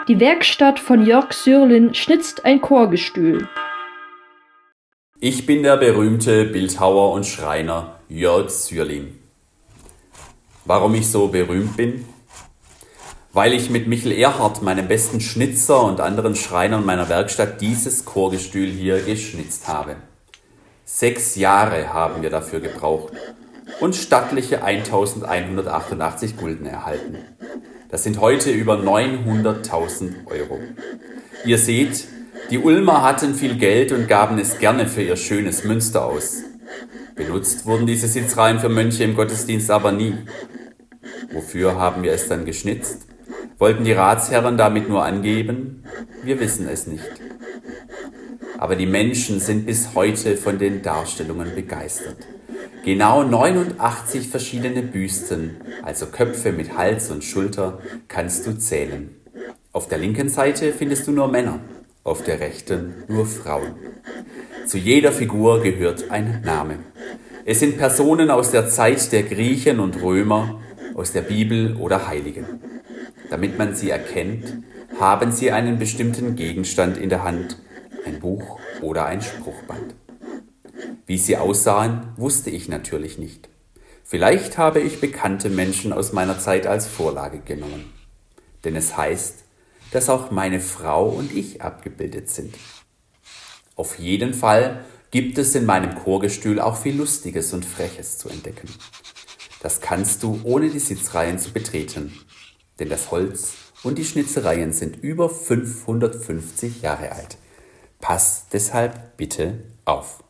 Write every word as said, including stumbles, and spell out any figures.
Die Werkstatt von Jörg Sürlin schnitzt ein Chorgestühl. Ich bin der berühmte Bildhauer und Schreiner Jörg Sürlin. Warum ich so berühmt bin? Weil ich mit Michel Erhardt, meinem besten Schnitzer, und anderen Schreinern meiner Werkstatt dieses Chorgestühl hier geschnitzt habe. Sechs Jahre haben wir dafür gebraucht und stattliche eintausendeinhundertachtundachtzig Gulden erhalten. Das sind heute über neunhunderttausend Euro. Ihr seht, die Ulmer hatten viel Geld und gaben es gerne für ihr schönes Münster aus. Benutzt wurden diese Sitzreihen für Mönche im Gottesdienst aber nie. Wofür haben wir es dann geschnitzt? Wollten die Ratsherren damit nur angeben? Wir wissen es nicht. Aber die Menschen sind bis heute von den Darstellungen begeistert. Genau neunundachtzig verschiedene Büsten, also Köpfe mit Hals und Schulter, kannst du zählen. Auf der linken Seite findest du nur Männer, auf der rechten nur Frauen. Zu jeder Figur gehört ein Name. Es sind Personen aus der Zeit der Griechen und Römer, aus der Bibel oder Heiligen. Damit man sie erkennt, haben sie einen bestimmten Gegenstand in der Hand, ein Buch oder ein Spruchband. Wie sie aussahen, wusste ich natürlich nicht. Vielleicht habe ich bekannte Menschen aus meiner Zeit als Vorlage genommen. Denn es heißt, dass auch meine Frau und ich abgebildet sind. Auf jeden Fall gibt es in meinem Chorgestühl auch viel Lustiges und Freches zu entdecken. Das kannst du, ohne die Sitzreihen zu betreten. Denn das Holz und die Schnitzereien sind über fünfhundertfünfzig Jahre alt. Pass deshalb bitte auf.